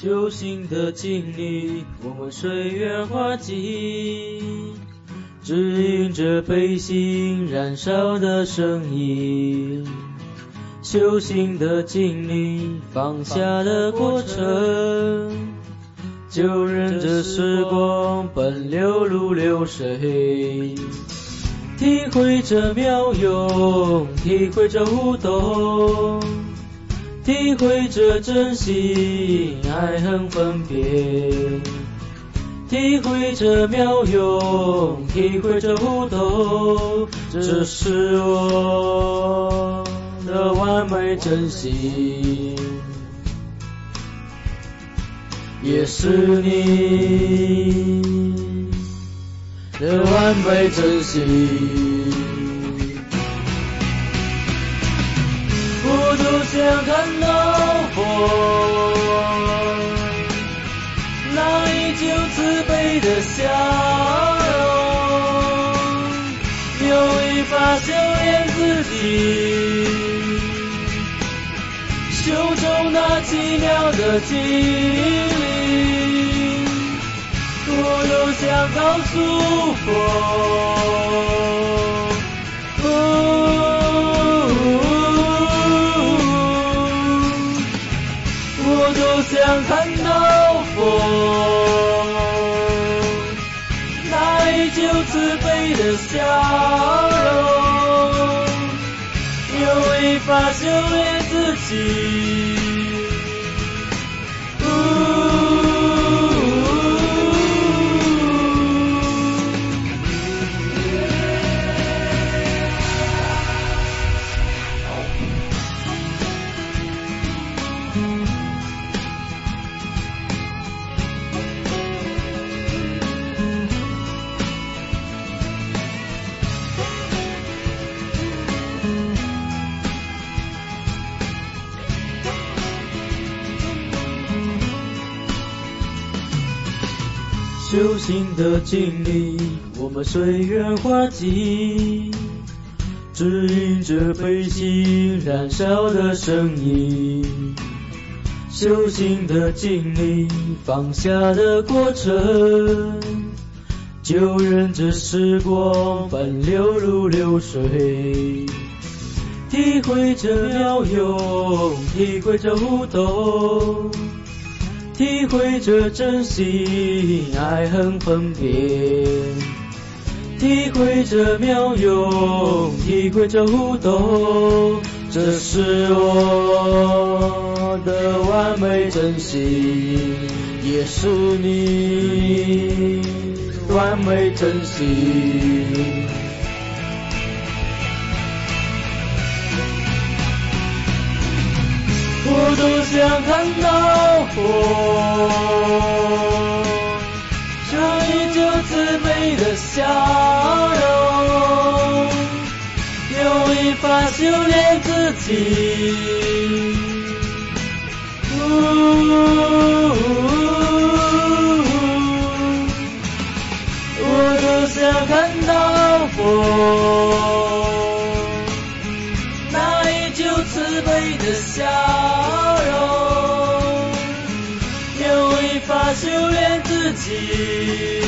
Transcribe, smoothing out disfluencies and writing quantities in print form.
修行的经历，我们随缘化际，指引着悲心燃烧的声音。修行的经历，放下的过程，就任着时光奔流如流水，体会着妙用，体会着互动，体会着真心爱恨分别，体会着妙用，体会着互动，这是我的完美真心，也是你的完美真心。我就想看到佛，那依旧慈悲的笑容，用一法修炼自己，修中那奇妙的经历。我就想告诉我就想看到佛，那依旧慈悲的笑容，用一法修炼自己。修行的经历，我们随缘化际，指引着悲心燃烧的声音。修行的经历，放下的过程，就任着时光奔流如流水，体会着妙用，体会着互动，体会着真心爱恨分别，体会着妙用，体会着互动，这是我的完美真心，也是你完美真心。我都想看到佛，这依旧慈悲的笑容，用一法修炼自己。我都想看到佛，那依旧慈悲的笑容，用一法修炼自己。